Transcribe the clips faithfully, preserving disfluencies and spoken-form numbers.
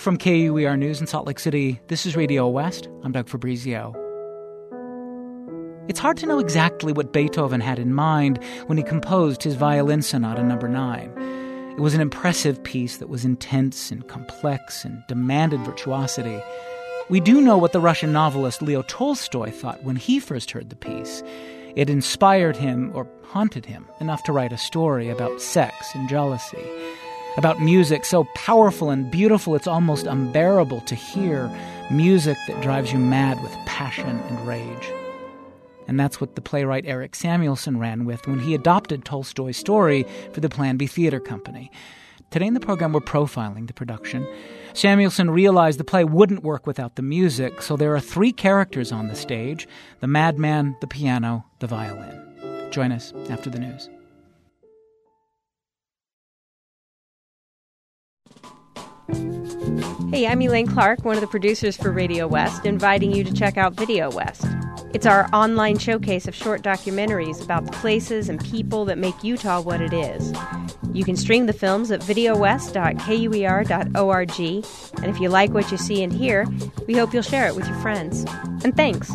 From K U E R News in Salt Lake City, this is Radio West. I'm Doug Fabrizio. It's hard to know exactly what Beethoven had in mind when he composed his Violin Sonata number nine. It was an impressive piece that was intense and complex and demanded virtuosity. We do know what the Russian novelist Leo Tolstoy thought when he first heard the piece. It inspired him, or haunted him, enough to write a story about sex and jealousy. About music so powerful and beautiful it's almost unbearable to hear, music that drives you mad with passion and rage. And that's what the playwright Eric Samuelson ran with when he adopted Tolstoy's story for the Plan B Theater Company. Today in the program, we're profiling the production. Samuelson realized the play wouldn't work without the music, so there are three characters on the stage: the madman, the piano, the violin. Join us after the news. Hey, I'm Elaine Clark, one of the producers for Radio West, inviting you to check out Video West. It's our online showcase of short documentaries about the places and people that make Utah what it is. You can stream the films at video west dot k u e r dot org, and if you like what you see and hear, we hope you'll share it with your friends. And thanks.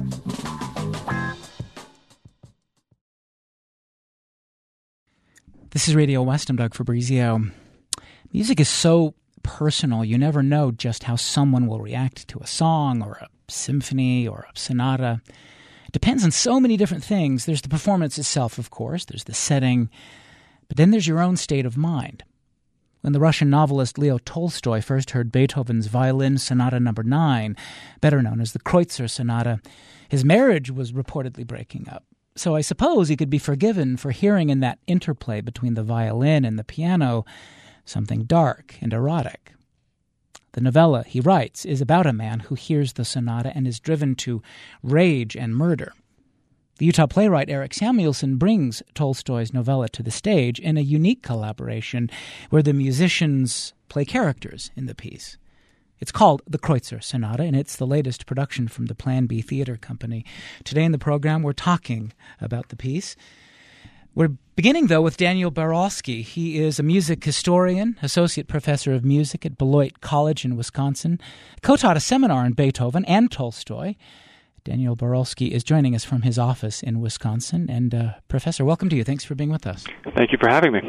This is Radio West. I'm Doug Fabrizio. Music is so personal. You never know just how someone will react to a song or a symphony or a sonata. It depends on so many different things. There's the performance itself, of course. There's the setting. But then there's your own state of mind. When the Russian novelist Leo Tolstoy first heard Beethoven's Violin Sonata number nine, better known as the Kreutzer Sonata, his marriage was reportedly breaking up. So I suppose he could be forgiven for hearing in that interplay between the violin and the piano something dark and erotic. The novella, he writes, is about a man who hears the sonata and is driven to rage and murder. The Utah playwright Eric Samuelson brings Tolstoy's novella to the stage in a unique collaboration where the musicians play characters in the piece. It's called the Kreutzer Sonata, and it's the latest production from the Plan B Theater Company. Today in the program, we're talking about the piece. We're beginning, though, with Daniel Borowski. He is a music historian, associate professor of music at Beloit College in Wisconsin, co-taught a seminar on Beethoven and Tolstoy. Daniel Borowski is joining us from his office in Wisconsin. And, uh, Professor, welcome to you. Thanks for being with us. Thank you for having me.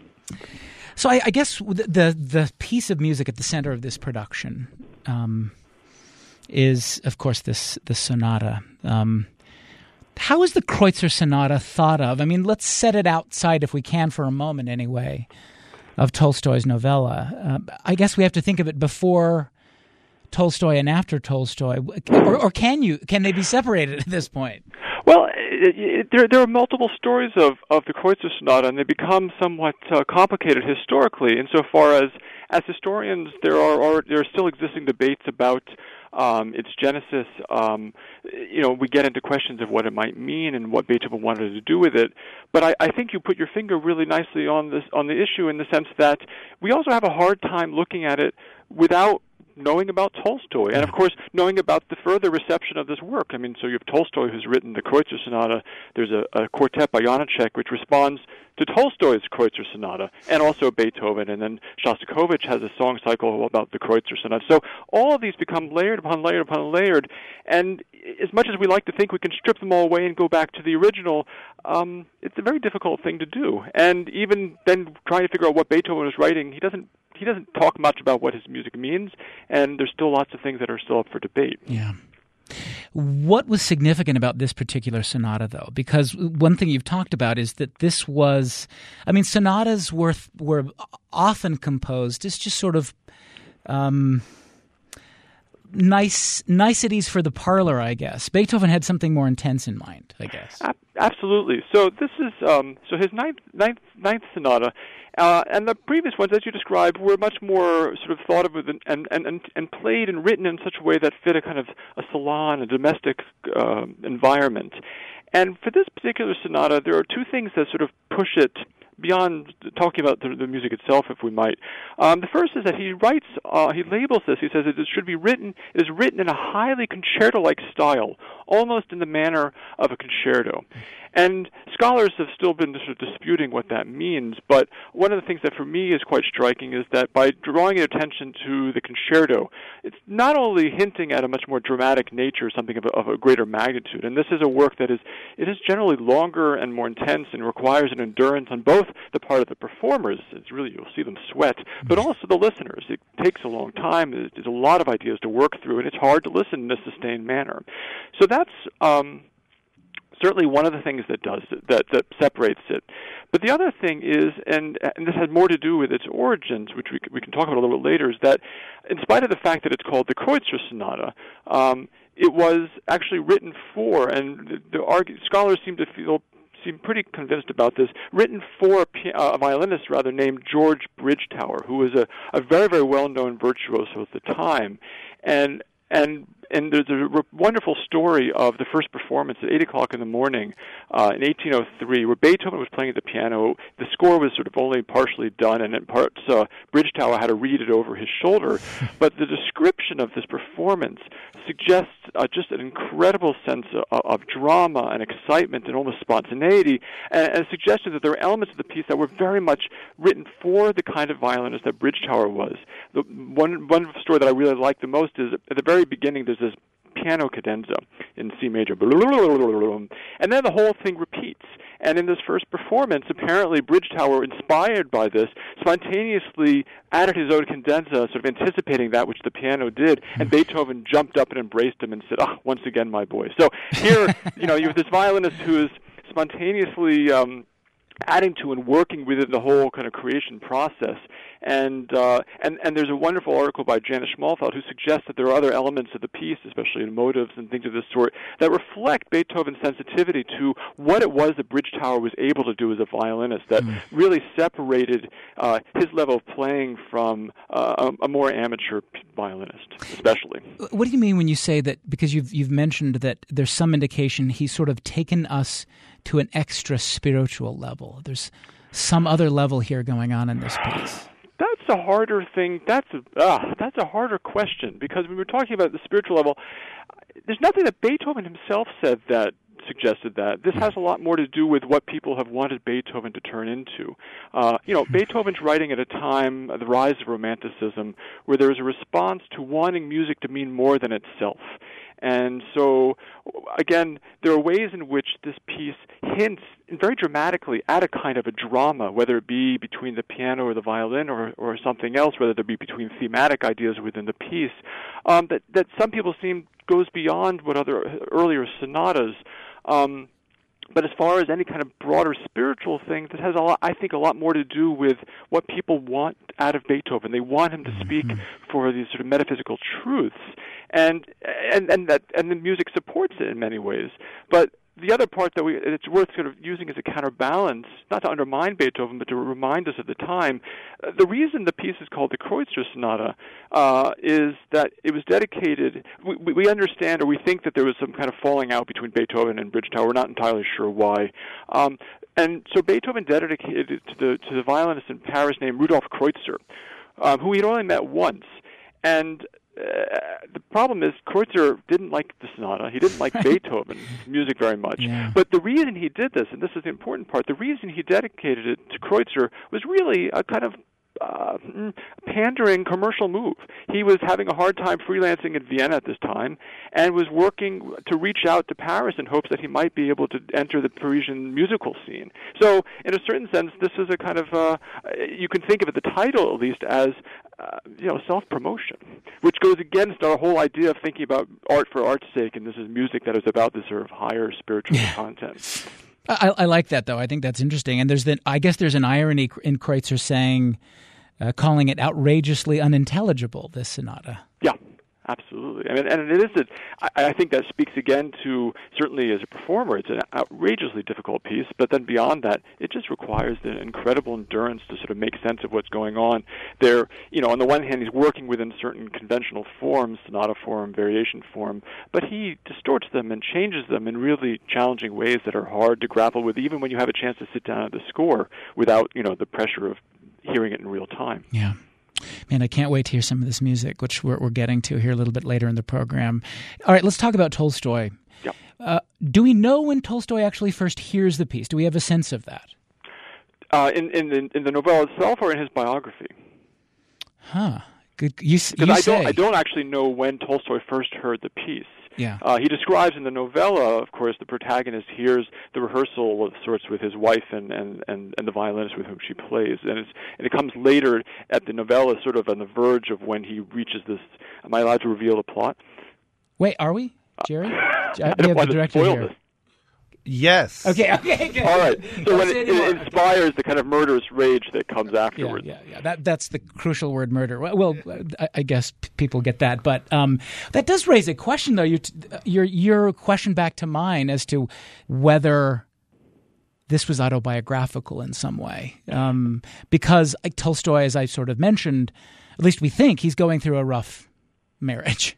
So I, I guess the, the the piece of music at the center of this production um, is, of course, this, this sonata. Um How is the Kreutzer Sonata thought of? I mean, let's set it outside, if we can, for a moment anyway, of Tolstoy's novella. Uh, I guess we have to think of it before Tolstoy and after Tolstoy. Or, or can you? Can they be separated at this point? Well, it, it, there, there are multiple stories of, of the Kreutzer Sonata, and they become somewhat uh, complicated historically, insofar as, as historians, there are, are there are still existing debates about Um, its genesis. Um, you know, we get into questions of what it might mean and what Beethoven wanted to do with it. But I, I think you put your finger really nicely on this on the issue, in the sense that we also have a hard time looking at it without knowing about Tolstoy, and of course knowing about the further reception of this work. I mean, so you have Tolstoy, who's written the Kreutzer Sonata. There's a, a quartet by Janacek which responds to Tolstoy's Kreutzer Sonata, and also Beethoven, and then Shostakovich has a song cycle about the Kreutzer Sonata. So all of these become layered upon layered upon layered, and as much as we like to think we can strip them all away and go back to the original, um, it's a very difficult thing to do. And even then, trying to figure out what Beethoven was writing, he doesn't he doesn't talk much about what his music means, and there's still lots of things that are still up for debate. Yeah. What was significant about this particular sonata, though? Because one thing you've talked about is that this was, I mean, sonatas were were often composed as just sort of um, nice niceties for the parlor, I guess. Beethoven had something more intense in mind, I guess. Absolutely. So this is um, so his ninth ninth ninth sonata. Uh, and the previous ones, as you described, were much more sort of thought of and, and, and, and played and written in such a way that fit a kind of a salon, a domestic uh, environment. And for this particular sonata, there are two things that sort of push it beyond talking about the, the music itself, if we might. Um, the first is that he writes, uh, he labels this, he says it should be written, it is written in a highly concerto-like style, almost in the manner of a concerto. And scholars have still been sort of disputing what that means, but one of the things that for me is quite striking is that by drawing attention to the concerto, it's not only hinting at a much more dramatic nature, something of a, of a greater magnitude, and this is a work that is, it is generally longer and more intense and requires an endurance on both the part of the performers, it's really, you'll see them sweat, but also the listeners. It takes a long time, there's, there's a lot of ideas to work through, and it's hard to listen in a sustained manner. So that's um, certainly one of the things that does it, that, that separates it. But the other thing is, and, and this has more to do with its origins, which we, we can talk about a little bit later, is that in spite of the fact that it's called the Kreutzer Sonata, um, it was actually written for, and the, the argue, scholars seem to feel seem pretty convinced about this, written for a, uh, a violinist rather named George Bridgetower, who was a, a very, very well-known virtuoso at the time. And and and there's a r- wonderful story of the first performance at eight o'clock in the morning uh, in eighteen oh three, where Beethoven was playing at the piano. The score was sort of only partially done, and in parts uh, Bridgetower had to read it over his shoulder. But the description of this performance suggests uh, just an incredible sense of, of drama and excitement and almost spontaneity, and, and a suggestion that there were elements of the piece that were very much written for the kind of violinist that Bridgetower was. The one one story that I really like the most is at the very beginning there's this piano cadenza in C major, and then the whole thing repeats. And in this first performance, apparently Bridgetower, inspired by this, spontaneously added his own cadenza, sort of anticipating that which the piano did, and Beethoven jumped up and embraced him and said, "Ah, once again, my boy." So here, you know, you have this violinist who is spontaneously um, adding to and working within the whole kind of creation process. And uh, and and there's a wonderful article by Janice Schmalfeld who suggests that there are other elements of the piece, especially in motives and things of this sort, that reflect Beethoven's sensitivity to what it was that Bridgetower was able to do as a violinist, that mm. really separated uh, his level of playing from uh, a, a more amateur violinist, especially. What do you mean when you say that? Because you've you've mentioned that there's some indication he's sort of taken us to an extra spiritual level. There's some other level here going on in this piece. That's a harder thing. That's a uh, that's a harder question, because when we're talking about the spiritual level, there's nothing that Beethoven himself said that suggested that. This has a lot more to do with what people have wanted Beethoven to turn into. Uh, you know, Beethoven's writing at a time, uh, the rise of Romanticism, where there is a response to wanting music to mean more than itself. And so, again, there are ways in which this piece hints very dramatically at a kind of a drama, whether it be between the piano or the violin or, or something else, whether it be between thematic ideas within the piece, um, that, that some people seem goes beyond what other earlier sonatas. Um, But as far as any kind of broader spiritual thing, that has, a lot, I think, a lot more to do with what people want out of Beethoven. They want him to speak mm-hmm. for these sort of metaphysical truths, and and and that and the music supports it in many ways. But the other part that we it's worth sort of using as a counterbalance, not to undermine Beethoven, but to remind us of the time, uh, the reason the piece is called the Kreutzer Sonata uh, is that it was dedicated, we, we understand or we think that there was some kind of falling out between Beethoven and Bridgetower. We're not entirely sure why. Um, and so Beethoven dedicated it to the, to the violinist in Paris named Rudolf Kreutzer, um, who he'd only met once. And Uh, the problem is Kreutzer didn't like the sonata. He didn't like Beethoven's music very much. Yeah. But the reason he did this, and this is the important part, the reason he dedicated it to Kreutzer was really a kind of uh, pandering commercial move. He was having a hard time freelancing in Vienna at this time and was working to reach out to Paris in hopes that he might be able to enter the Parisian musical scene. So in a certain sense, this is a kind of, uh, you can think of it, the title at least, as uh, you know, self-promotion, which goes against our whole idea of thinking about art for art's sake, and this is music that is about this sort of higher spiritual yeah. content. I, I like that, though. I think that's interesting. And there's the, I guess there's an irony in Kreutzer saying, uh, calling it outrageously unintelligible, this sonata. Yeah, absolutely. I mean, and it is, a, I, I think that speaks again to, certainly as a performer, it's an outrageously difficult piece, but then beyond that, it just requires the incredible endurance to sort of make sense of what's going on. There, you know, on the one hand, he's working within certain conventional forms, sonata form, variation form, but he distorts them and changes them in really challenging ways that are hard to grapple with, even when you have a chance to sit down at the score without, you know, the pressure of hearing it in real time. Yeah. Man, I can't wait to hear some of this music, which we're, we're getting to here a little bit later in the program. All right, let's talk about Tolstoy. Yeah. Uh, do we know when Tolstoy actually first hears the piece? Do we have a sense of that? Uh, in, in, the, in the novella itself or in his biography? Huh. Good. You, Because you I say. don't, I don't actually know when Tolstoy first heard the piece. Yeah. Uh, he describes in the novella, of course, the protagonist hears the rehearsal of sorts with his wife and, and, and, and the violinist with whom she plays. And, it's, and it comes later at the novella, sort of on the verge of when he reaches this. Am I allowed to reveal the plot? Wait, are we, Jerry? I we have don't the want to director spoil here. this. Yes. Okay, okay, good. All right. So when it, Say it anymore. inspires the kind of murderous rage that comes Yeah, afterwards. yeah, yeah. That that's the crucial word, murder. Well, well I, I guess p- people get that, but um, that does raise a question, though. Your your your question back to mine as to whether this was autobiographical in some way, um, because like, Tolstoy, as I sort of mentioned, at least we think he's going through a rough marriage.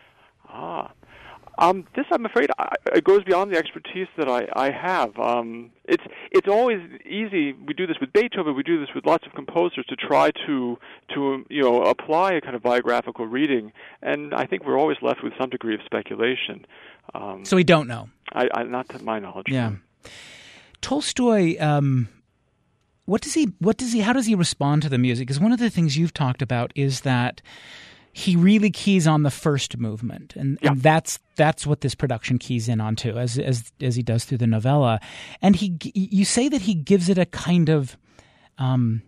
Ah. Um, this, I'm afraid, I, it goes beyond the expertise that I, I have. Um, it's it's always easy. We do this with Beethoven. We do this with lots of composers to try to to you know apply a kind of biographical reading, and I think we're always left with some degree of speculation. Um, So we don't know. I, I, not to my knowledge. Yeah. Tolstoy. Um, what does he? What does he? How does he respond to the music? Because one of the things you've talked about is that he really keys on the first movement, and, Yeah. and that's that's what this production keys in on too, as as as he does through the novella. And he, you say that he gives it a kind of um,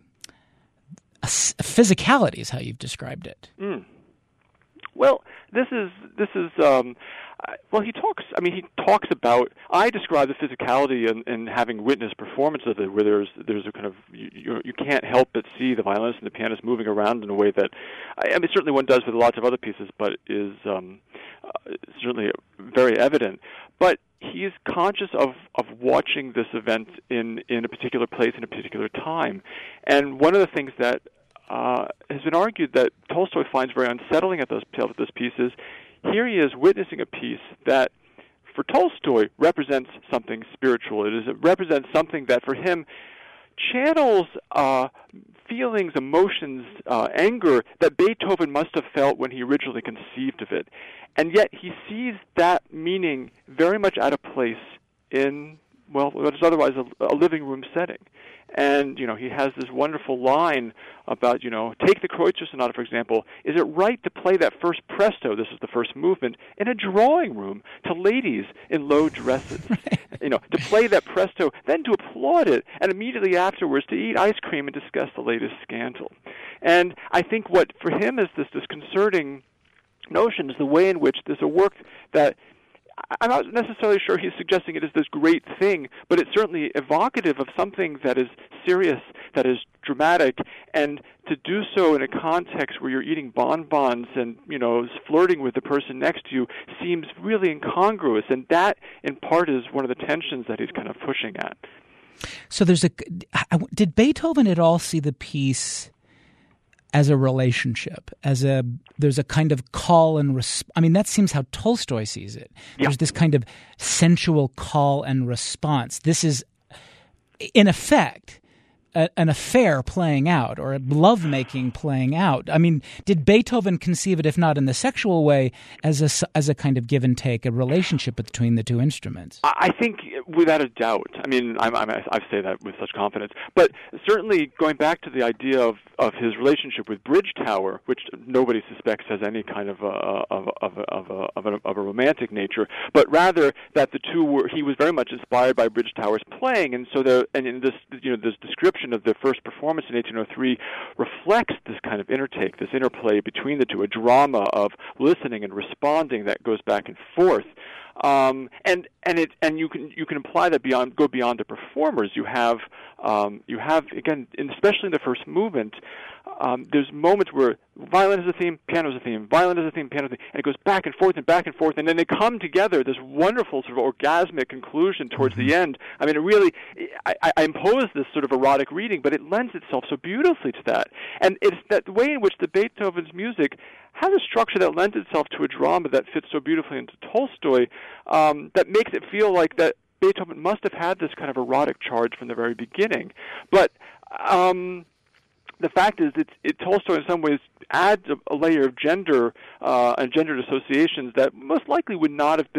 a, s- a physicality, is how you've described it. Mm. Well, this is this is um, uh, well. He talks. I mean, he talks about. I describe the physicality in, in having witnessed performance of it, where there's there's a kind of you, you you can't help but see the violinist and the pianist moving around in a way that, I, I mean, certainly one does with lots of other pieces, but is um, uh, certainly very evident. But he is conscious of, of watching this event in, in a particular place in a particular time, and one of the things that Uh, has been argued that Tolstoy finds very unsettling at those, at those pieces. Here he is witnessing a piece that, for Tolstoy, represents something spiritual. It is it represents something that, for him, channels uh, feelings, emotions, uh, anger that Beethoven must have felt when he originally conceived of it. And yet he sees that meaning very much out of place in, well, what is otherwise a, a living room setting. And, you know, he has this wonderful line about, you know, take the Kreutzer Sonata, for example. Is it right to play that first presto, this is the first movement, in a drawing room to ladies in low dresses? You know, to play that presto, then to applaud it, and immediately afterwards to eat ice cream and discuss the latest scandal. And I think what, for him, is this disconcerting notion is the way in which there's a work that I'm not necessarily sure he's suggesting it is this great thing, but it's certainly evocative of something that is serious, that is dramatic, and to do so in a context where you're eating bonbons and, you know, flirting with the person next to you seems really incongruous, and that, in part, is one of the tensions that he's kind of pushing at. So there's a – did Beethoven at all see the piece as a relationship, as a there's a kind of call and resp- I mean, that seems how Tolstoy sees it. Yeah. There's this kind of sensual call and response. This is, in effect, a, an affair playing out, or a lovemaking playing out. I mean, did Beethoven conceive it, if not in the sexual way, as a as a kind of give and take, a relationship between the two instruments? I think, without a doubt. I mean, I'm, I'm, I say that with such confidence. But certainly, going back to the idea of, of his relationship with Bridgetower, which nobody suspects has any kind of a, of, a, of, a, of, a, of, a, of a romantic nature, but rather that the two were, he was very much inspired by Bridgetower's playing, and so the and in this, you know, this description of the first performance in eighteen oh three reflects this kind of intertake, this interplay between the two, a drama of listening and responding that goes back and forth. Um, and and it and you can you can imply that beyond go beyond the performers. You have um, you have again, in, especially in the first movement, um, there's moments where violin is a theme, piano is a theme, violin is a theme, piano is a theme, and it goes back and forth and back and forth, and then they come together. This wonderful sort of orgasmic conclusion towards the end. I mean, it really I, I impose this sort of erotic reading, but it lends itself so beautifully to that. And it's that way in which the Beethoven's music has a structure that lends itself to a drama that fits so beautifully into Tolstoy, um, that makes it feel like that Beethoven must have had this kind of erotic charge from the very beginning. But um, the fact is, it's, it Tolstoy in some ways adds a, a layer of gender uh, and gendered associations that most likely would not have been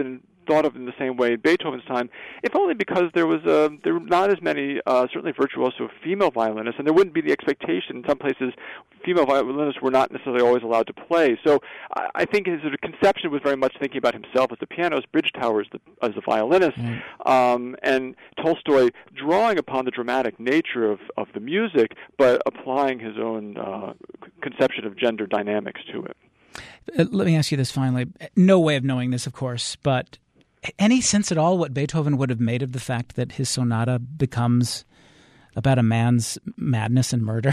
thought of in the same way in Beethoven's time, if only because there was uh, there were not as many, uh, certainly virtuoso female violinists, and there wouldn't be the expectation. In some places, female violinists were not necessarily always allowed to play. So I, I think his sort of conception was very much thinking about himself as the pianist, Bridgetower as the, as the violinist, mm. um, and Tolstoy drawing upon the dramatic nature of, of the music, but applying his own uh, conception of gender dynamics to it. Uh, let me ask you this finally. No way of knowing this, of course, but any sense at all what Beethoven would have made of the fact that his sonata becomes about a man's madness and murder?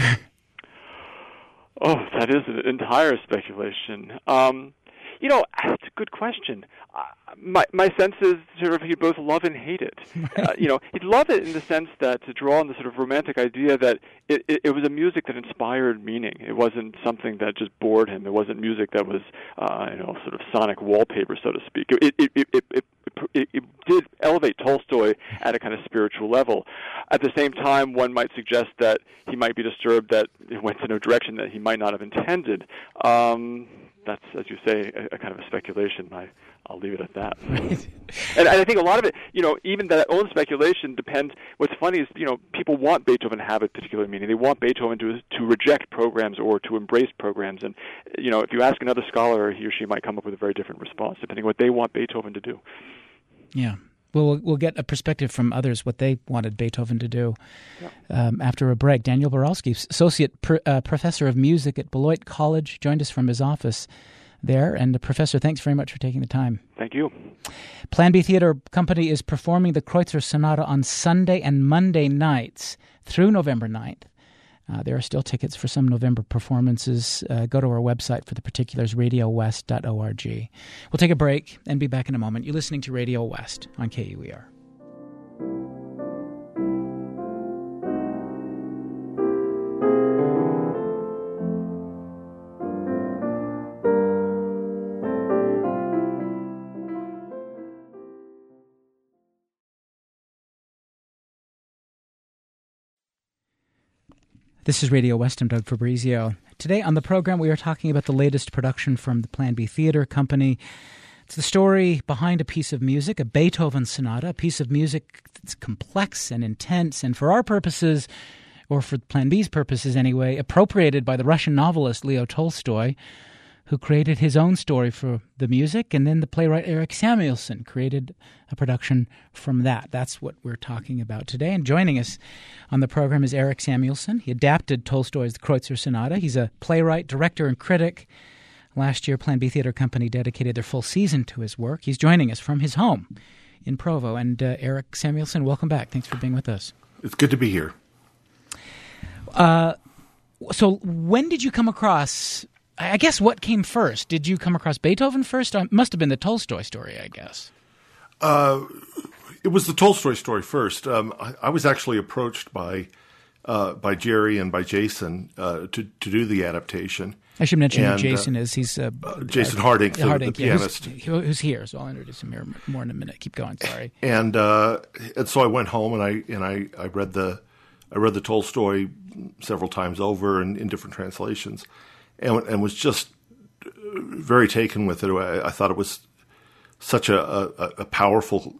Oh, that is an entire speculation. Um, you know, that's a good question. Uh, my my sense is sort of he'd both love and hate it. Right. Uh, you know, he'd love it in the sense that to draw on the sort of romantic idea that it, it, it was a music that inspired meaning. It wasn't something that just bored him. It wasn't music that was, uh, you know, sort of sonic wallpaper, so to speak. It it it it, it, it, it did elevate Tolstoy at a kind of spiritual level. At the same time, one might suggest that he might be disturbed that it went in a direction that he might not have intended. Um, That's, as you say, a, a kind of a speculation. I, I'll leave it at that. and, and I think a lot of it, you know, even that own speculation depends. What's funny is, you know, people want Beethoven to have a particular meaning. They want Beethoven to to reject programs or to embrace programs. And, you know, if you ask another scholar, he or she might come up with a very different response, depending on what they want Beethoven to do. Yeah. Well, we'll, we'll get a perspective from others, what they wanted Beethoven to do yeah. um, after a break. Daniel Borowski, Associate pr- uh, Professor of Music at Beloit College, joined us from his office there. And, uh, Professor, thanks very much for taking the time. Thank you. Plan B Theater Company is performing the Kreutzer Sonata on Sunday and Monday nights through November ninth. Uh, there are still tickets for some November performances. Uh, go to our website for the particulars, radio west dot org. We'll take a break and be back in a moment. You're listening to Radio West on K U E R. This is Radio West. I'm Doug Fabrizio. Today on the program, we are talking about the latest production from the Plan B Theater Company. It's the story behind a piece of music, a Beethoven sonata, a piece of music that's complex and intense, and for our purposes, or for Plan B's purposes anyway, appropriated by the Russian novelist Leo Tolstoy, who created his own story for the music, and then the playwright Eric Samuelson created a production from that. That's what we're talking about today. And joining us on the program is Eric Samuelson. He adapted Tolstoy's The Kreutzer Sonata. He's a playwright, director, and critic. Last year, Plan B Theater Company dedicated their full season to his work. He's joining us from his home in Provo. And uh, Eric Samuelson, welcome back. Thanks for being with us. It's good to be here. Uh, so when did you come across... I guess what came first? Did you come across Beethoven first? It must have been the Tolstoy story, I guess. Uh, it was the Tolstoy story first. Um, I, I was actually approached by uh, by Jerry and by Jason uh, to to do the adaptation. I should mention and, who Jason uh, is. He's uh, Jason Harding, the, Harding, the yeah, pianist, who's, who's here. So I'll introduce him here more in a minute. Keep going. Sorry. And uh, and so I went home and I and I, I read the I read the Tolstoy several times over in, in different translations. And, and was just very taken with it. I, I thought it was such a, a, a powerful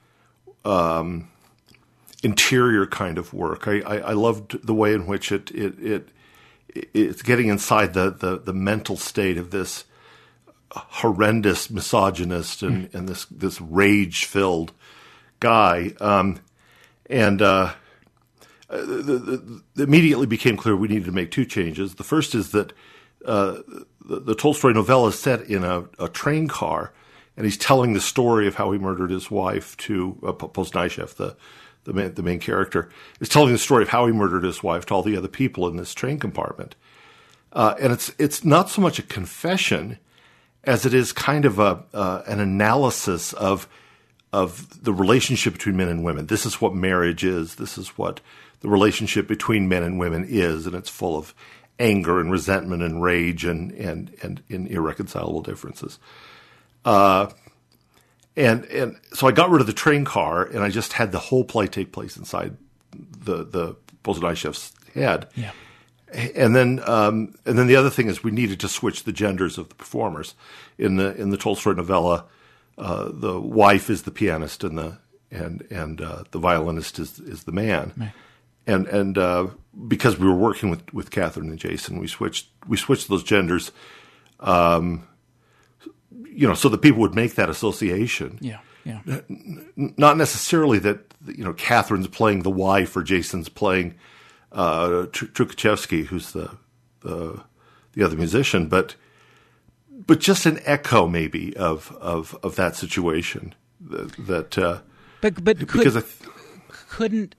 um, interior kind of work. I, I, I loved the way in which it it, it it's getting inside the, the, the mental state of this horrendous misogynist and, mm. and this this rage filled guy. Um, and uh, the, the, the immediately became clear we needed to make two changes. The first is that Uh, the, the Tolstoy novella is set in a, a train car, and he's telling the story of how he murdered his wife to uh, Poznanichev, the the main, the main character, is telling the story of how he murdered his wife to all the other people in this train compartment. Uh, and it's it's not so much a confession as it is kind of a uh, an analysis of of the relationship between men and women. This is what marriage is. This is what the relationship between men and women is, and it's full of anger and resentment and rage and and and, and irreconcilable differences. Uh, and and so I got rid of the train car, and I just had the whole play take place inside the the Poznanichev's head. Yeah. And then um, and then the other thing is we needed to switch the genders of the performers. In the in the Tolstoy novella, uh, the wife is the pianist and the and and uh, the violinist is is the man. Right. And and uh, because we were working with, with Catherine and Jason, we switched we switched those genders, um, you know, so that people would make that association. Yeah, yeah. N- not necessarily that, you know, Catherine's playing the wife or Jason's playing uh, Tr- Trukachevsky, who's the, the the other musician, but but just an echo maybe of of, of that situation that. that uh, but but could, because I th- couldn't.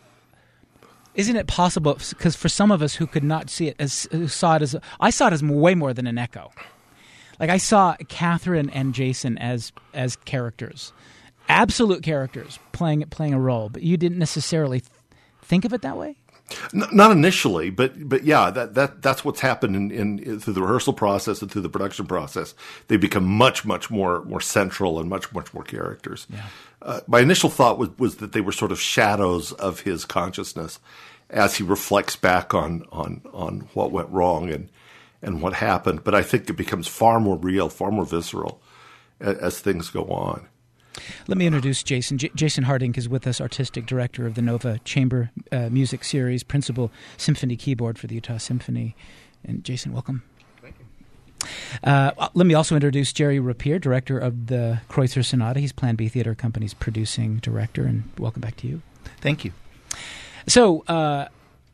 Isn't it possible? Because for some of us who could not see it as who saw it as I saw it as way more than an echo. Like I saw Catherine and Jason as as characters, absolute characters playing playing a role. But you didn't necessarily th- think of it that way. N- not initially, but but yeah, that, that that's what's happened in, in through the rehearsal process and through the production process. They become much much more more central and much much more characters. Yeah. Uh, my initial thought was was that they were sort of shadows of his consciousness as he reflects back on on on what went wrong and and what happened. But I think it becomes far more real, far more visceral as, as things go on. Let me introduce Jason. J- Jason Hardink is with us, artistic director of the Nova Chamber uh, Music Series, principal symphony keyboard for the Utah Symphony. And Jason, welcome. Thank you. Uh, let me also introduce Jerry Rapier, director of the Kreutzer Sonata. He's Plan B Theater Company's producing director, and welcome back to you. Thank you. So, uh,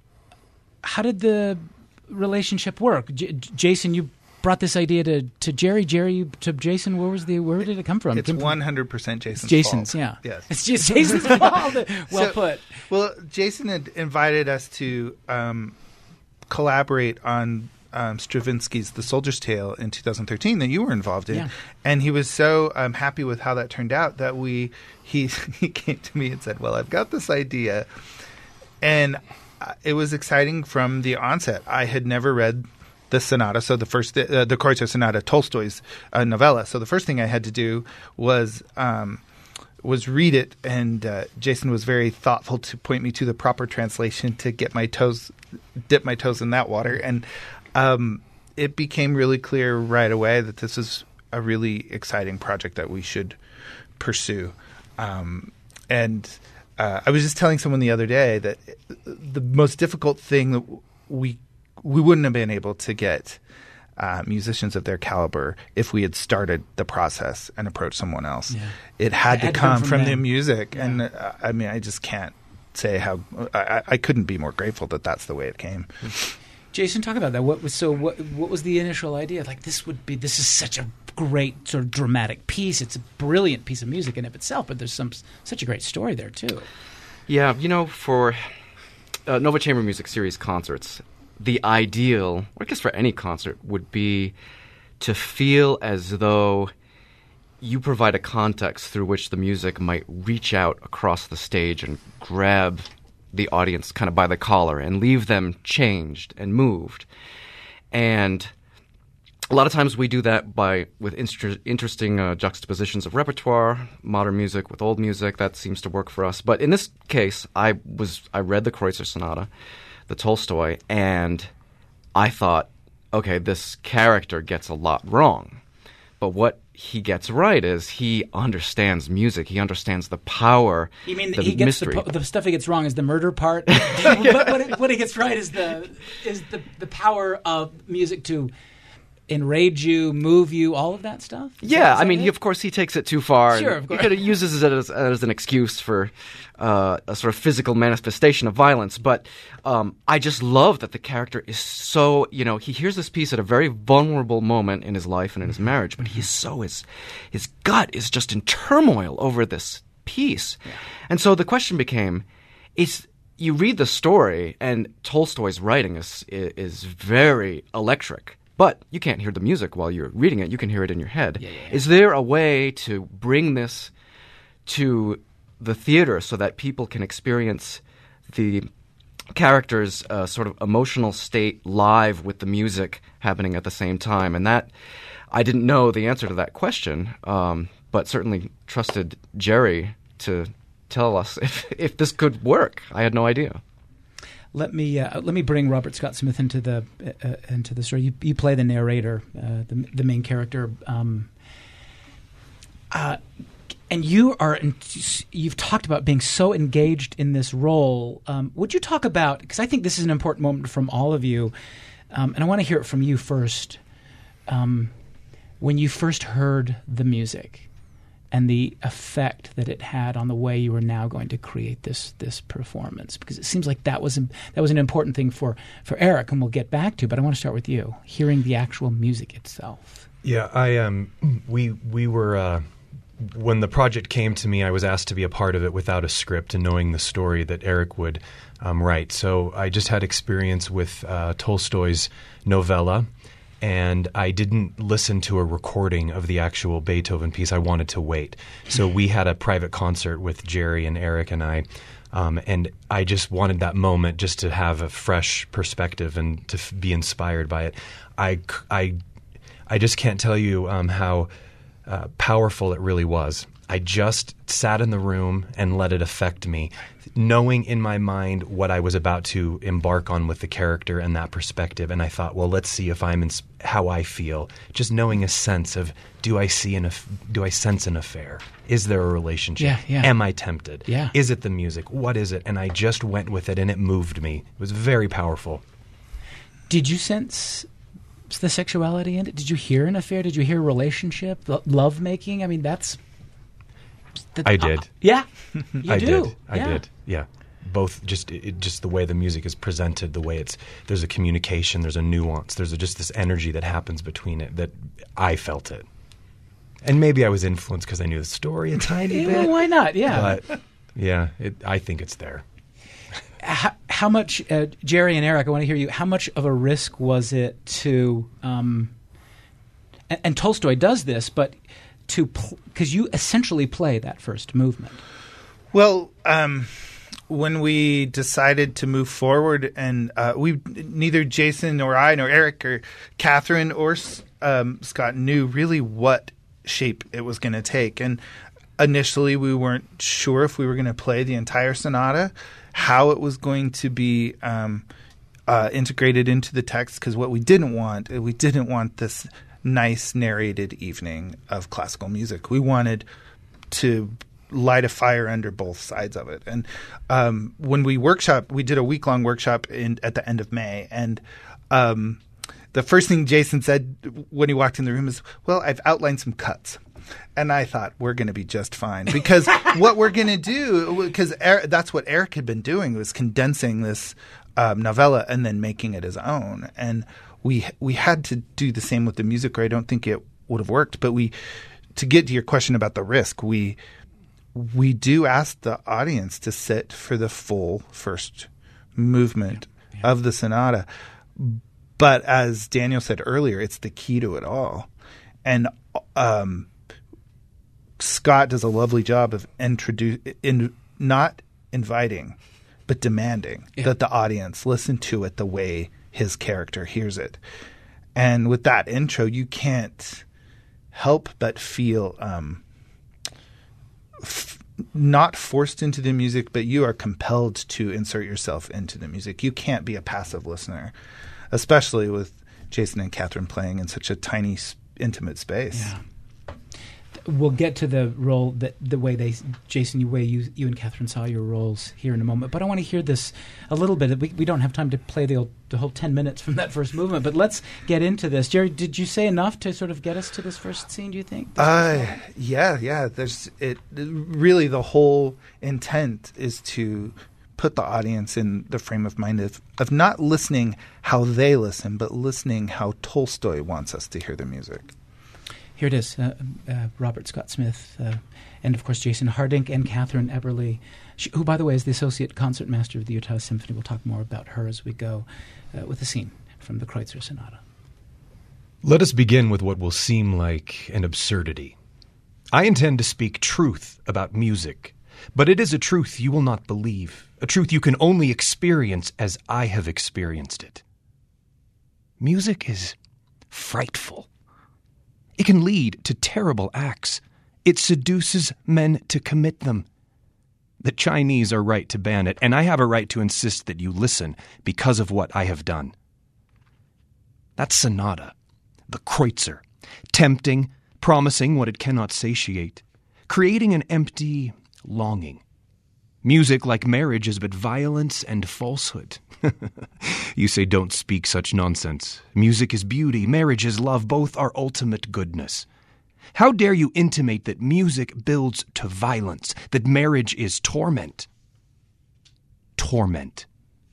how did the relationship work? J- Jason, you brought this idea to, to Jerry. Jerry to Jason. Where was the? Where did it come from? It's one hundred percent Jason's. Jason's, fault. yeah. Yes, it's just Jason's fault. Well so, put. Well, Jason had invited us to um, collaborate on um, Stravinsky's *The Soldier's Tale* in two thousand thirteen that you were involved in, Yeah. and he was so um, happy with how that turned out that we he he came to me and said, "Well, I've got this idea," and it was exciting from the onset. I had never read the sonata, so the first uh, the Kreutzer Sonata, Tolstoy's uh, novella. So the first thing I had to do was um, was read it, and uh, Jason was very thoughtful to point me to the proper translation to get my toes, dip my toes in that water, and um, it became really clear right away that this is a really exciting project that we should pursue. Um, and uh, I was just telling someone the other day that the most difficult thing that we we wouldn't have been able to get uh, musicians of their caliber if we had started the process and approached someone else. Yeah. It had It to had to come come from, from the them. music. Yeah. And uh, I mean, I just can't say how I, I couldn't be more grateful that that's the way it came. Jason, talk about that. What was so? What what was the initial idea? Like this would be. This is such a great sort of dramatic piece. It's a brilliant piece of music in of itself, but there's some such a great story there too. Yeah, you know, for uh, Nova Chamber Music Series concerts, the ideal, or I guess for any concert, would be to feel as though you provide a context through which the music might reach out across the stage and grab the audience kind of by the collar and leave them changed and moved. And a lot of times we do that by with inter- interesting uh, juxtapositions of repertoire, modern music with old music. That seems to work for us. But in this case, I was I read the Kreutzer Sonata, the Tolstoy, and I thought, okay, this character gets a lot wrong. But what he gets right is he understands music. He understands the power, You mean the he gets the, mystery. po- the stuff he gets wrong is the murder part? But what, it, what he gets right is the is the the power of music to enrage you, move you, all of that stuff? Is Yeah, that- is I that mean, it? he, of course, he takes it too far. Sure, and of he course. kind of uses it as, as an excuse for uh, a sort of physical manifestation of violence. But um, I just love that the character is so, you know, he hears this piece at a very vulnerable moment in his life and in his marriage, but he's so, his, his gut is just in turmoil over this piece. Yeah. And so the question became, is you read the story, and Tolstoy's writing is is very electric. But you can't hear the music while you're reading it. You can hear it in your head. Yeah, yeah, yeah. Is there a way to bring this to the theater so that people can experience the character's uh, sort of emotional state live with the music happening at the same time? And that, I didn't know the answer to that question, um, but certainly trusted Jerry to tell us if, if this could work. I had no idea. Let me uh, let me bring Robert Scott Smith into the uh, into the story. You, you play the narrator, uh, the the main character. Um, Uh, and you are, you've talked about being so engaged in this role. Um, would you talk about, because I think this is an important moment from all of you, um, and I want to hear it from you first. Um, when you first heard the music and the effect that it had on the way you were now going to create this this performance, because it seems like that was that was an important thing for, for Eric, and we'll get back to. But I want to start with you, hearing the actual music itself. Yeah, I um, we we were uh, when the project came to me, I was asked to be a part of it without a script and knowing the story that Eric would um, write. So I just had experience with uh, Tolstoy's novella. And I didn't listen to a recording of the actual Beethoven piece. I wanted to wait. So we had a private concert with Jerry and Eric and I, um, and I just wanted that moment just to have a fresh perspective and to f- be inspired by it. I, I, I just can't tell you um, how uh, powerful it really was. I just sat in the room and let it affect me, knowing in my mind what I was about to embark on with the character and that perspective. And I thought, well, let's see if I'm in, how I feel. Just knowing a sense of, do I see an, do I sense an affair? Is there a relationship? Yeah, yeah. Am I tempted? Yeah. Is it the music? What is it? And I just went with it, and it moved me. It was very powerful. Did you sense the sexuality in it? Did you hear an affair? Did you hear a relationship, lo- love making? I mean, that's. The, I did. Uh, yeah, you I do. did. I yeah. did. Yeah. Both just it, just the way the music is presented, the way it's there's a communication, there's a nuance, there's a, just this energy that happens between it that I felt it. And maybe I was influenced because I knew the story a tiny yeah, bit. Well, why not? Yeah. But yeah, it, I think it's there. How, how much, uh, Jerry and Eric, I want to hear you. How much of a risk was it to, um, and, and Tolstoy does this, but to because pl- you essentially play that first movement. Well, um, when we decided to move forward, and uh, we neither Jason or I nor Eric or Catherine or um, Scott knew really what shape it was going to take, and initially we weren't sure if we were going to play the entire sonata, how it was going to be um, uh, integrated into the text. Because what we didn't want, we didn't want this nice narrated evening of classical music. We wanted to light a fire under both sides of it. And um, when we workshop, we did a week-long workshop in, at the end of May. And um, the first thing Jason said when he walked in the room is, well, I've outlined some cuts. And I thought, we're going to be just fine. Because what we're going to do, because er- that's what Eric had been doing, was condensing this um, novella and then making it his own. And we we had to do the same with the music, or I don't think it would have worked. But we, to get to your question about the risk, we we do ask the audience to sit for the full first movement yeah, yeah. of the sonata. But as Daniel said earlier, it's the key to it all. And um, Scott does a lovely job of introduce in not inviting, but demanding yeah. that the audience listen to it the way his character hears it. And with that intro, you can't help but feel um, f- not forced into the music, but you are compelled to insert yourself into the music. You can't be a passive listener, especially with Jason and Catherine playing in such a tiny, intimate space. Yeah. We'll get to the role that the way they, Jason, the way you you and Catherine saw your roles here in a moment. But I want to hear this a little bit. We we don't have time to play the the whole ten minutes from that first movement. But let's get into this. Jerry, did you say enough to sort of get us to this first scene? Do you think? Uh, yeah, yeah. There's it. Really, the whole intent is to put the audience in the frame of mind of of not listening how they listen, but listening how Tolstoy wants us to hear the music. Here it is, uh, uh, Robert Scott Smith, uh, and of course Jason Hardink and Catherine Eberly, she, who, by the way, is the Associate Concertmaster of the Utah Symphony. We'll talk more about her as we go uh, with a scene from the Kreutzer Sonata. Let us begin with what will seem like an absurdity. I intend to speak truth about music, but it is a truth you will not believe, a truth you can only experience as I have experienced it. Music is frightful. It can lead to terrible acts. It seduces men to commit them. The Chinese are right to ban it, and I have a right to insist that you listen because of what I have done. That sonata, the Kreutzer, tempting, promising what it cannot satiate, creating an empty longing. Music, like marriage, is but violence and falsehood. You say, don't speak such nonsense. Music is beauty, marriage is love, both are ultimate goodness. How dare you intimate that music builds to violence, that marriage is torment? Torment.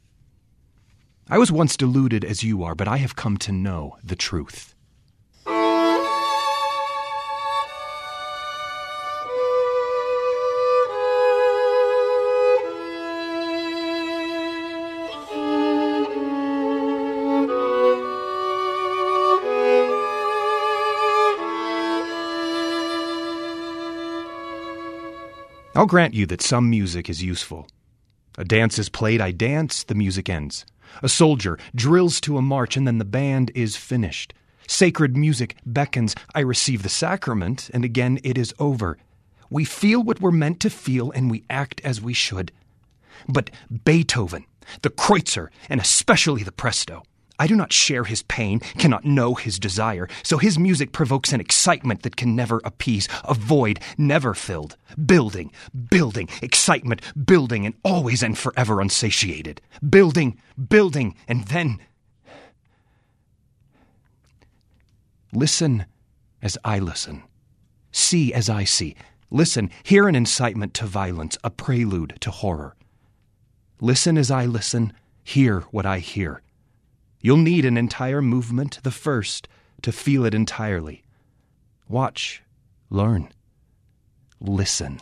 I was once deluded as you are, but I have come to know the truth. I'll grant you that some music is useful. A dance is played, I dance, the music ends. A soldier drills to a march, and then the band is finished. Sacred music beckons, I receive the sacrament, and again it is over. We feel what we're meant to feel, and we act as we should. But Beethoven, the Kreutzer, and especially the Presto, I do not share his pain, cannot know his desire, so his music provokes an excitement that can never appease, a void never filled. Building, building, excitement, building, and always and forever unsatiated. Building, building, and then... Listen as I listen. See as I see. Listen, hear an incitement to violence, a prelude to horror. Listen as I listen, hear what I hear. You'll need an entire movement, the first, to feel it entirely. Watch, learn, listen.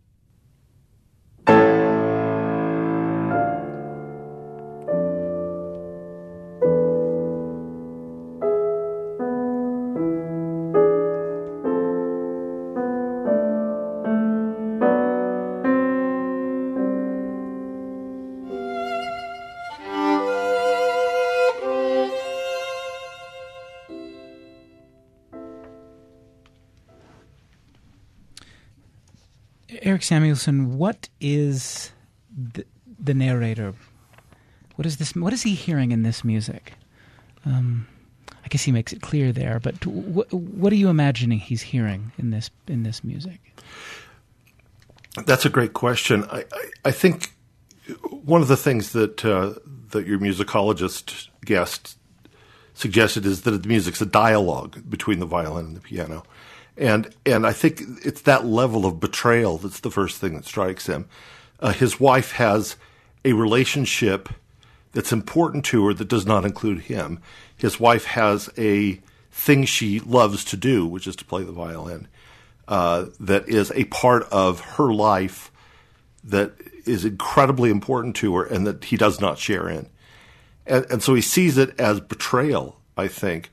Eric Samuelson, what is the, the narrator? What is this? What is he hearing in this music? Um, I guess he makes it clear there, but wh- what are you imagining he's hearing in this in this music? That's a great question. I, I, I think one of the things that uh, that your musicologist guest suggested is that the music's a dialogue between the violin and the piano. And and I think it's that level of betrayal that's the first thing that strikes him. Uh, his wife has a relationship that's important to her that does not include him. His wife has a thing she loves to do, which is to play the violin, uh, that is a part of her life that is incredibly important to her and that he does not share in. And, and so he sees it as betrayal, I think.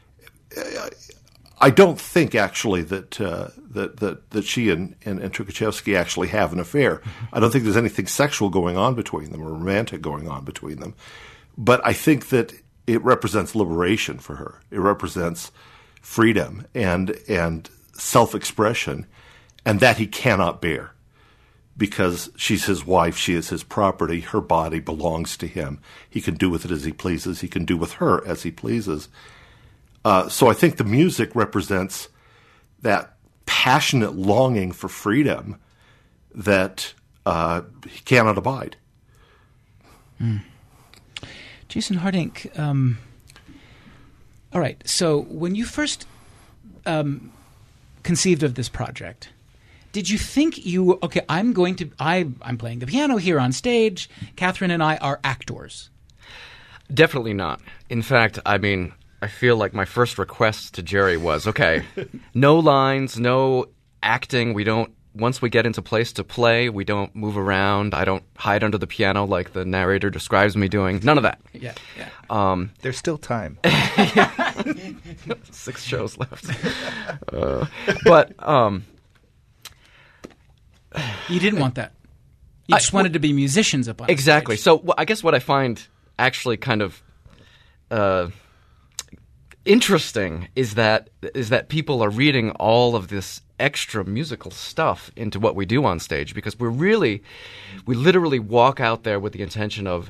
I don't think actually that uh, that, that that she and, and, and Tukhachevsky actually have an affair. Mm-hmm. I don't think there's anything sexual going on between them or romantic going on between them. But I think that it represents liberation for her. It represents freedom and and self-expression, and that he cannot bear because she's his wife, she is his property, her body belongs to him. He can do with it as he pleases. He can do with her as he pleases. Uh, so I think the music represents that passionate longing for freedom that uh, he cannot abide. Mm. Jason Hardink, um, all right, so when you first um, conceived of this project, did you think you, okay, I'm going to, I, I'm playing the piano here on stage, Catherine and I are actors? Definitely not. In fact, I mean... I feel like my first request to Jerry was, okay, no lines, no acting. We don't, once we get into place to play, we don't move around. I don't hide under the piano like the narrator describes me doing. None of that. Yeah, yeah. Um, There's still time. Six shows left. Uh, but um, you didn't want that. You just I, wanted to be musicians up on exactly. stage. So w- I guess what I find actually kind of uh, interesting is that is that people are reading all of this extra musical stuff into what we do on stage, because we're really we literally walk out there with the intention of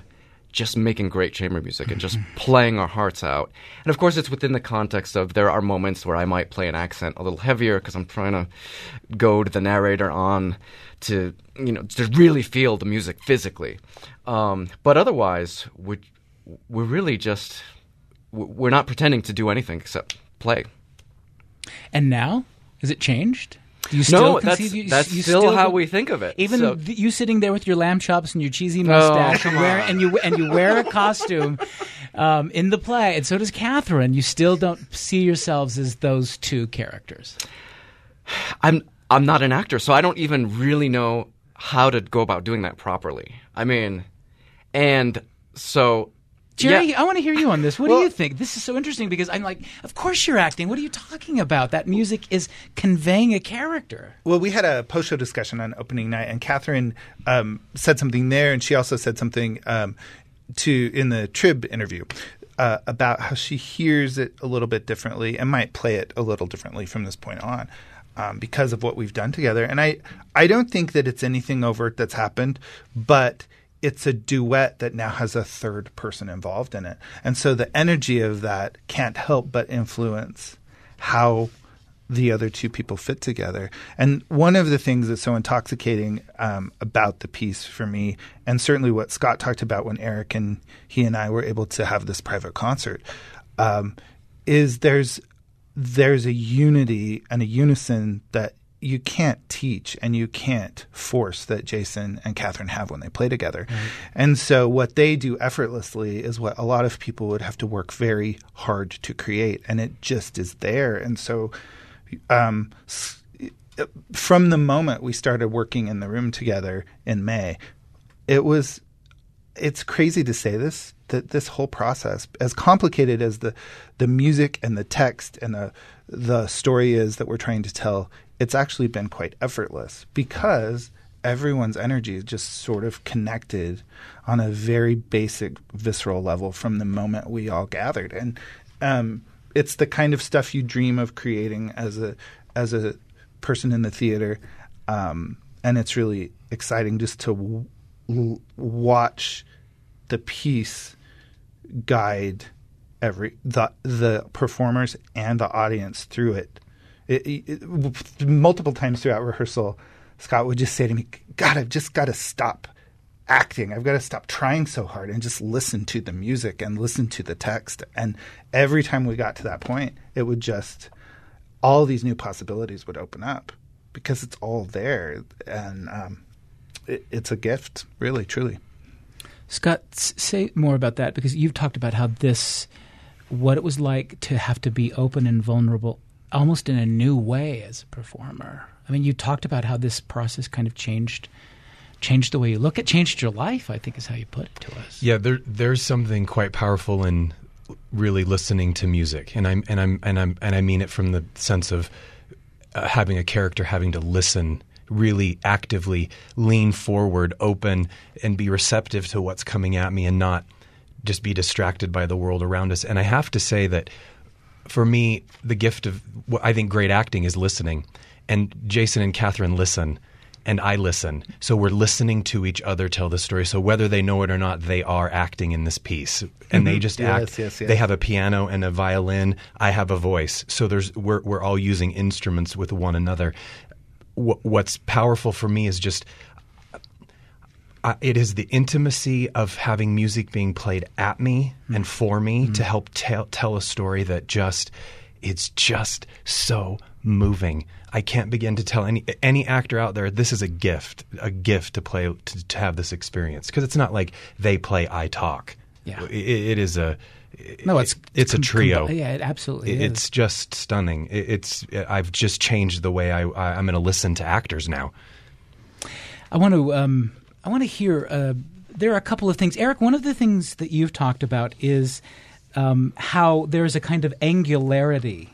just making great chamber music and just playing our hearts out. And of course, it's within the context of there are moments where I might play an accent a little heavier because I'm trying to goad the narrator on to, you know, to really feel the music physically. Um, but otherwise, we, we're really just, we're not pretending to do anything except play. And now? Has it changed? Do you still no, conceive, that's, you, that's you still, still how we think of it. Even so. th- you sitting there with your lamb chops and your cheesy mustache, Oh, and, wear, and you and you wear a costume um, in the play, and so does Catherine. You still don't see yourselves as those two characters. I'm I'm not an actor, so I don't even really know how to go about doing that properly. I mean, and so. Jerry, yeah. I want to hear you on this. What Well, do you think? This is so interesting because I'm like, of course you're acting. What are you talking about? That music is conveying a character. Well, we had a post-show discussion on opening night, and Catherine um, said something there, and she also said something um, to in the Trib interview uh, about how she hears it a little bit differently and might play it a little differently from this point on um, because of what we've done together. And I, I don't think that it's anything overt that's happened, but it's a duet that now has a third person involved in it. And so the energy of that can't help but influence how the other two people fit together. And one of the things that's so intoxicating um, about the piece for me, and certainly what Scott talked about when Eric and he and I were able to have this private concert, um, is there's there's a unity and a unison that you can't teach and you can't force that Jason and Catherine have when they play together. Right. And so what they do effortlessly is what a lot of people would have to work very hard to create, and it just is there. And so um, from the moment we started working in the room together in May, it was it's crazy to say this, that this whole process, as complicated as the the music and the text and the the story is that we're trying to tell, it's actually been quite effortless because everyone's energy is just sort of connected on a very basic, visceral level from the moment we all gathered. And um, it's the kind of stuff you dream of creating as a as a person in the theater, um, and it's really exciting just to w- w- watch the piece guide every the the performers and the audience through it. It, it, it, multiple times throughout rehearsal, Scott would just say to me, God, I've just got to stop acting. I've got to stop trying so hard and just listen to the music and listen to the text. And every time we got to that point, it would just – all these new possibilities would open up because it's all there. And um, it, it's a gift, really, truly. Scott, say more about that because you've talked about how this – what it was like to have to be open and vulnerable – almost in a new way as a performer. I mean, you talked about how this process kind of changed changed the way you look at, changed your life, I think is how you put it to us. Yeah, there there's something quite powerful in really listening to music. And I'm and I'm and I'm and I mean it from the sense of uh, having a character having to listen, really actively lean forward, open, and be receptive to what's coming at me and not just be distracted by the world around us. And I have to say that for me, the gift of what I think great acting is listening. And Jason and Catherine listen, and I listen. So we're listening to each other tell the story. So whether they know it or not, they are acting in this piece. And mm-hmm. they just yes, act. Yes, yes. They have a piano and a violin. I have a voice. So there's we're we're all using instruments with one another. W- what's powerful for me is just uh, it is the intimacy of having music being played at me mm-hmm. and for me mm-hmm. to help tell tell a story that just it's just so moving. I can't begin to tell any any actor out there this is a gift, a gift to play to, to have this experience because it's not like they play, I talk. Yeah, it, it is a no, it's it's com- a trio. Com- yeah, it absolutely it, is. It's just stunning. It, it's I've just changed the way I, I I'm going to listen to actors now. I want to um, I want to hear. Uh, there are a couple of things, Eric. One of the things that you've talked about is um, how there is a kind of angularity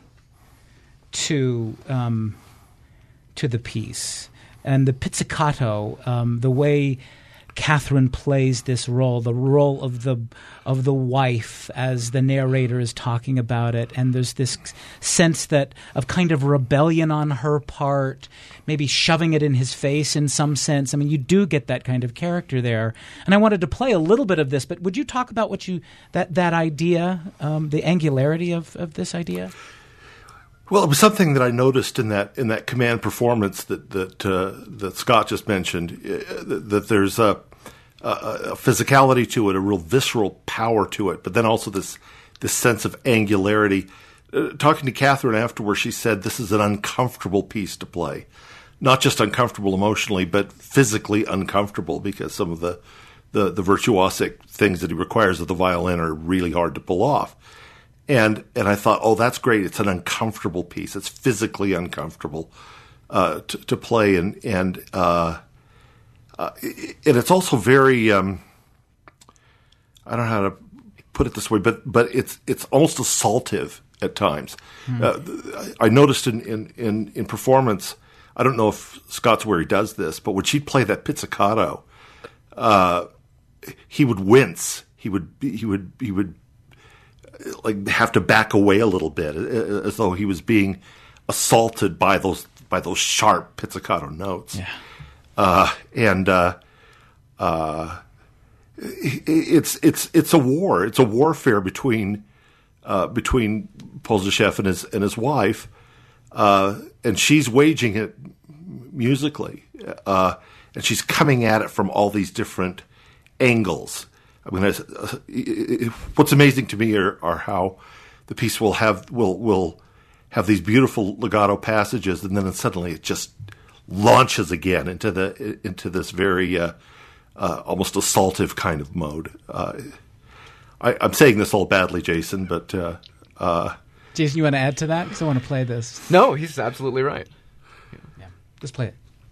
to um, to the piece and the pizzicato, um, the way Catherine plays this role, the role of the of the wife as the narrator is talking about it, and there's this sense that of kind of rebellion on her part, maybe shoving it in his face in some sense. I mean, you do get that kind of character there, and I wanted to play a little bit of this. But would you talk about what you that that idea, um, the angularity of, of this idea? Well, it was something that I noticed in that in that command performance that that uh, that Scott just mentioned. Uh, that, that there's a, a, a physicality to it, a real visceral power to it, but then also this this sense of angularity. Uh, talking to Catherine afterwards, she said this is an uncomfortable piece to play, not just uncomfortable emotionally, but physically uncomfortable because some of the the, the virtuosic things that he requires of the violin are really hard to pull off. And and I thought, oh, that's great. It's an uncomfortable piece. It's physically uncomfortable uh, to, to play, and and uh, uh, and it's also very. Um, I don't know how to put it this way, but but it's it's almost assaultive at times. Mm. Uh, I noticed in, in, in, in performance. I don't know if Scott's where he does this, but when she'd play that pizzicato, uh, he would wince. He would he would he would. like have to back away a little bit, as though he was being assaulted by those by those sharp pizzicato notes. Yeah. Uh, and uh, uh, it's it's it's a war. It's a warfare between uh, between Posdnichev and his and his wife, uh, and she's waging it musically, uh, and she's coming at it from all these different angles. I mean, uh, what's amazing to me are, are how the piece will have will will have these beautiful legato passages, and then suddenly it just launches again into the into this very uh, uh, almost assaultive kind of mode. Uh, I, I'm saying this all badly, Jason, but uh, uh, Jason, you want to add to that? Because I want to play this. No, he's absolutely right. Yeah, just play it.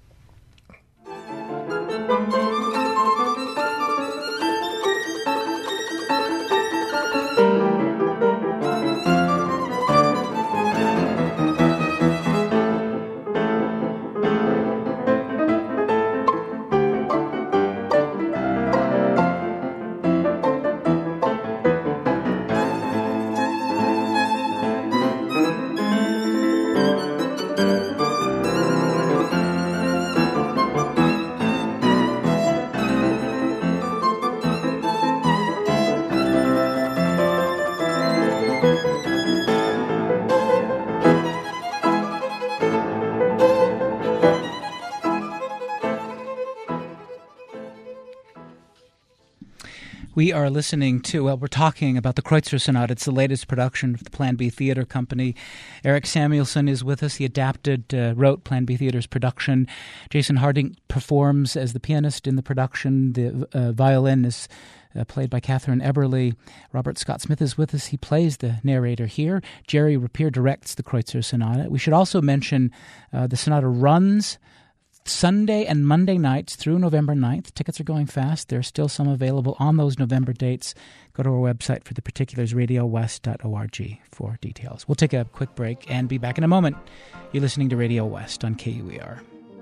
We are listening to, well, we're talking about the Kreutzer Sonata. It's the latest production of the Plan B Theater Company. Eric Samuelson is with us. He adapted, uh, wrote Plan B Theater's production. Jason Harding performs as the pianist in the production. The uh, violin is uh, played by Catherine Eberly. Robert Scott Smith is with us. He plays the narrator here. Jerry Rapier directs the Kreutzer Sonata. We should also mention uh, the sonata runs Sunday and Monday nights through November ninth. Tickets are going fast. There are still some available on those November dates. Go to our website for the particulars, radio west dot org, for details. We'll take a quick break and be back in a moment. You're listening to Radio West on K U E R.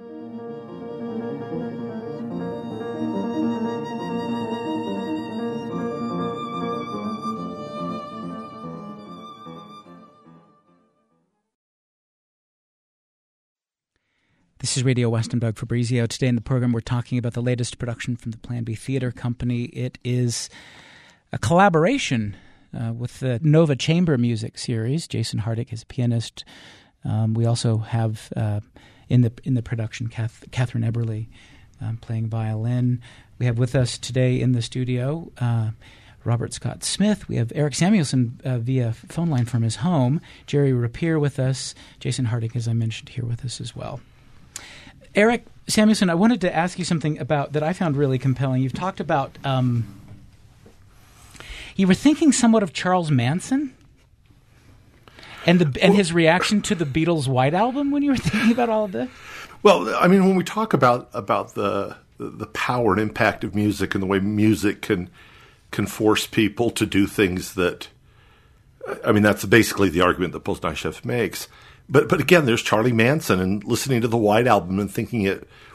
This is Radio West. I'm Doug Fabrizio. Today in the program, we're talking about the latest production from the Plan B Theater Company. It is a collaboration uh, with the Nova Chamber Music Series. Jason Harding is a pianist. Um, we also have uh, in the in the production Kath, Catherine Eberly um, playing violin. We have with us today in the studio uh, Robert Scott Smith. We have Eric Samuelson uh, via phone line from his home. Jerry Rapier with us. Jason Harding, as I mentioned, here with us as well. Eric Samuelson, I wanted to ask you something about that I found really compelling. You've talked about um, you were thinking somewhat of Charles Manson and the and his reaction to the Beatles' White Album when you were thinking about all of this. Well, I mean, when we talk about about the the power and impact of music and the way music can can force people to do things that, I mean, that's basically the argument that Posdnichev makes. But but again, there's Charlie Manson and listening to the White Album and thinking it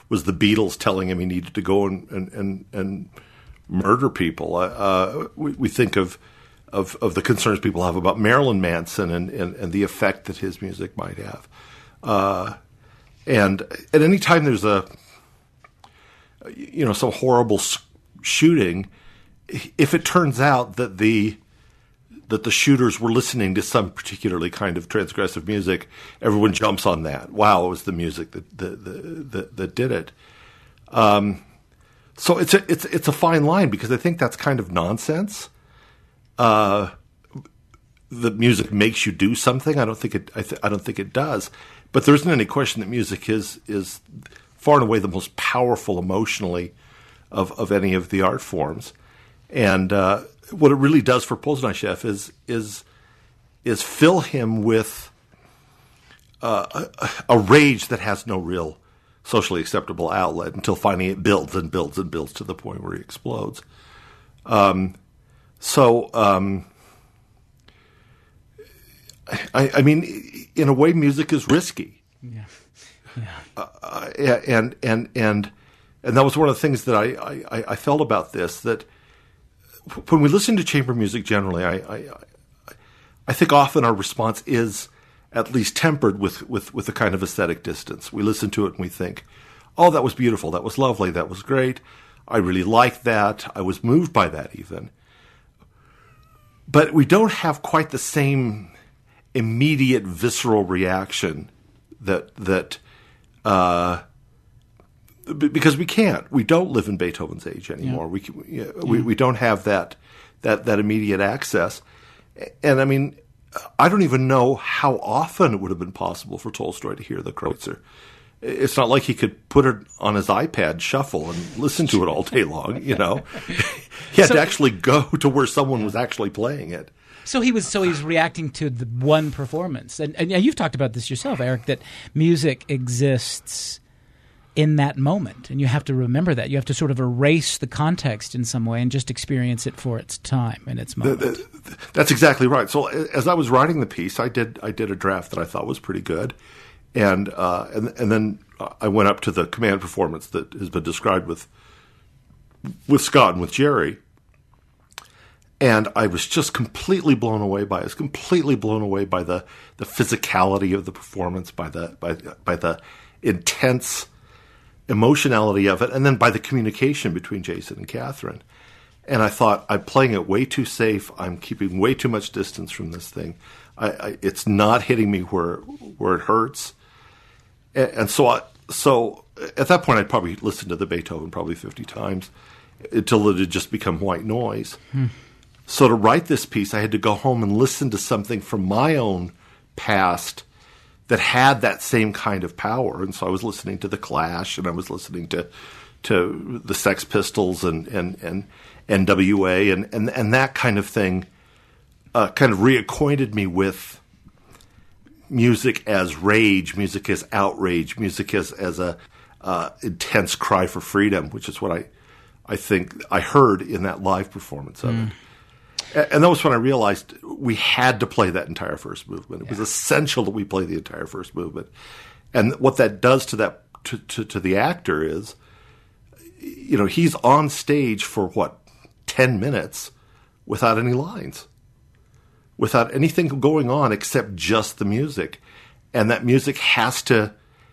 was the Beatles telling him he needed to go and and and, and murder people. Uh, we, we think of, of of the concerns people have about Marilyn Manson and, and, and the effect that his music might have. Uh, and at any time there's a you know some horrible shooting, if it turns out that the that the shooters were listening to some particularly kind of transgressive music, everyone jumps on that. Wow, it was the music that that that, that did it. Um, so it's a it's it's a fine line, because I think that's kind of nonsense. Uh, the music makes you do something. I don't think it. I, th- I don't think it does. But there isn't any question that music is is far and away the most powerful emotionally of of any of the art forms, and. Uh, What it really does for Poznašev is is is fill him with uh, a, a rage that has no real socially acceptable outlet until finally it builds and builds and builds to the point where he explodes. Um, so, um, I, I mean, in a way, music is risky. Yeah, yeah, uh, and and and and that was one of the things that I I, I felt about this, that. When we listen to chamber music generally, I, I I think often our response is at least tempered with, with, with a kind of aesthetic distance. We listen to it and we think, oh, that was beautiful, that was lovely, that was great, I really liked that, I was moved by that even. But we don't have quite the same immediate visceral reaction that that uh, because we can't. We don't live in Beethoven's age anymore. Yeah. We, we we we don't have that that that immediate access. And I mean, I don't even know how often it would have been possible for Tolstoy to hear the Kreutzer. It's not like he could put it on his iPad shuffle and listen to it all day long. You know, he had so, to actually go to where someone was actually playing it. So he was. So he's reacting to the one performance, and, and you've talked about this yourself, Eric, that music exists in that moment, and you have to remember that. You have to sort of erase the context in some way and just experience it for its time and its moment. The, the, that's exactly right. So as I was writing the piece, I did I did a draft that I thought was pretty good, and uh, and and then I went up to the command performance that has been described with with Scott and with Jerry, and I was just completely blown away by it. I was completely blown away by the, the physicality of the performance, by the by by the intense emotionality of it, and then by the communication between Jason and Catherine. And I thought, I'm playing it way too safe. I'm keeping way too much distance from this thing. I, I, it's not hitting me where where it hurts. And, and so, I, so at that point, I'd probably listened to the Beethoven probably fifty times until it had just become white noise. Hmm. So to write this piece, I had to go home and listen to something from my own past that had that same kind of power. And so I was listening to The Clash, and I was listening to to the Sex Pistols and and, and N W A, and, and, and that kind of thing uh, kind of reacquainted me with music as rage, music as outrage, music as, as a uh, intense cry for freedom, which is what I, I think I heard in that live performance of mm. it. And that was when I realized we had to play that entire first movement. It yeah. was essential that we play the entire first movement. And what that does to that to, to, to the actor is, you know, he's on stage for what, ten minutes without any lines, without anything going on except just the music. And that music has to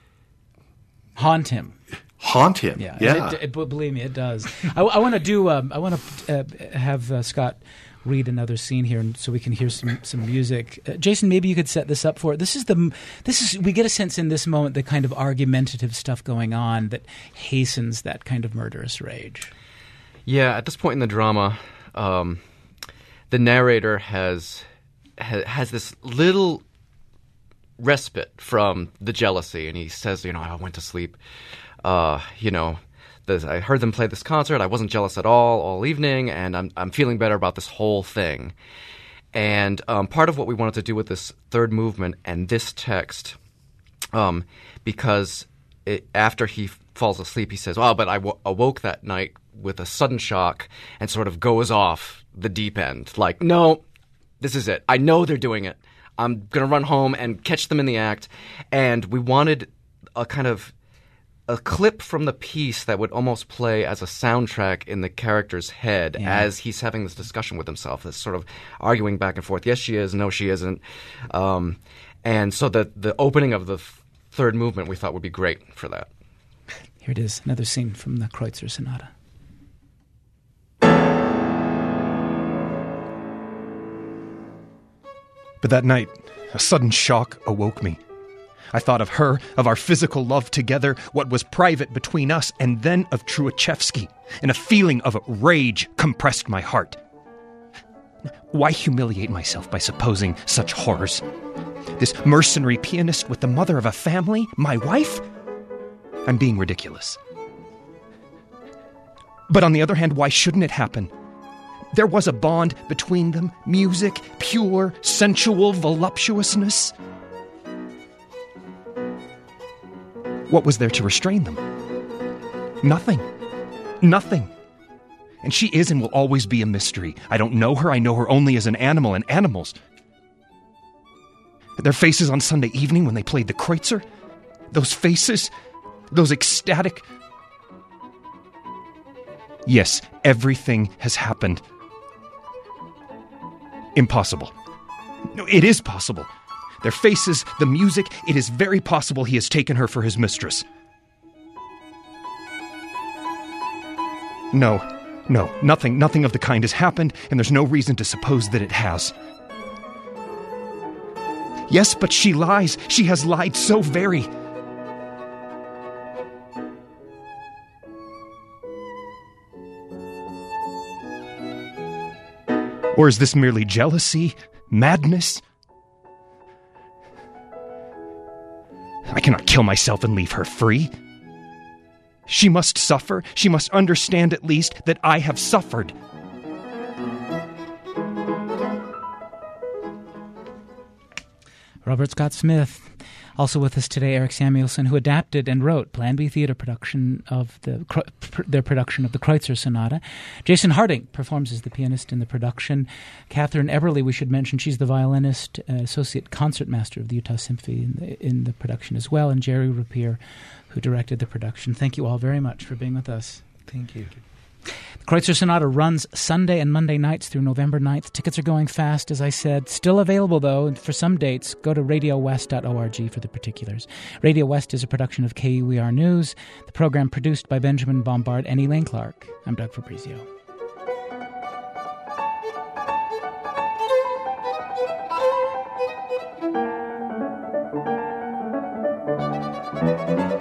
haunt him. Haunt him. Yeah, yeah. It, it, believe me, it does. I, I want to do. Um, I want to uh, have uh, Scott read another scene here, and so we can hear some some music. Uh, Jason, maybe you could set this up for it. This is the this is we get a sense in this moment the kind of argumentative stuff going on that hastens that kind of murderous rage. Yeah, at this point in the drama, um, the narrator has ha, has this little respite from the jealousy, and he says, "You know, I went to sleep. Uh, you know." This, I heard them play this concert. I wasn't jealous at all all evening, and I'm I'm feeling better about this whole thing. And um, part of what we wanted to do with this third movement and this text, um, because it, after he falls asleep, he says, "Oh, but I w- awoke that night with a sudden shock," and sort of goes off the deep end. Like, no, this is it. I know they're doing it. I'm gonna run home and catch them in the act. And we wanted a kind of a clip from the piece that would almost play as a soundtrack in the character's head Yeah. as he's having this discussion with himself, this sort of arguing back and forth. Yes, she is. No, she isn't. Um, and so the the opening of the th- third movement we thought would be great for that. Here it is, another scene from the Kreutzer Sonata. But that night, a sudden shock awoke me. I thought of her, of our physical love together, what was private between us, and then of Truachevsky, and a feeling of rage compressed my heart. Why humiliate myself by supposing such horrors? This mercenary pianist with the mother of a family, my wife? I'm being ridiculous. But on the other hand, why shouldn't it happen? There was a bond between them, music, pure, sensual voluptuousness. What was there to restrain them? Nothing. Nothing. And she is and will always be a mystery. I don't know her, I know her only as an animal, and animals. Their faces on Sunday evening when they played the Kreutzer, those faces, those ecstatic... Yes, everything has happened. Impossible. No, it is possible. Their faces, the music, it is very possible he has taken her for his mistress. No, no, nothing, nothing of the kind has happened, and there's no reason to suppose that it has. Yes, but she lies. She has lied so very. Or is this merely jealousy? Madness? I cannot kill myself and leave her free. She must suffer. She must understand at least that I have suffered. Robert Scott Smith. Also with us today, Eric Samuelson, who adapted and wrote Plan B Theatre production of the their production of the Kreutzer Sonata. Jason Harding performs as the pianist in the production. Catherine Eberly, we should mention, she's the violinist, uh, associate concertmaster of the Utah Symphony in the, in the production as well, and Jerry Rapier, who directed the production. Thank you all very much for being with us. Thank you. The Kreutzer Sonata runs Sunday and Monday nights through November ninth. Tickets are going fast, as I said. Still available, though, and for some dates. Go to radio west dot org for the particulars. Radio West is a production of K U E R News. The program produced by Benjamin Bombard and Elaine Clark. I'm Doug Fabrizio. Thank you.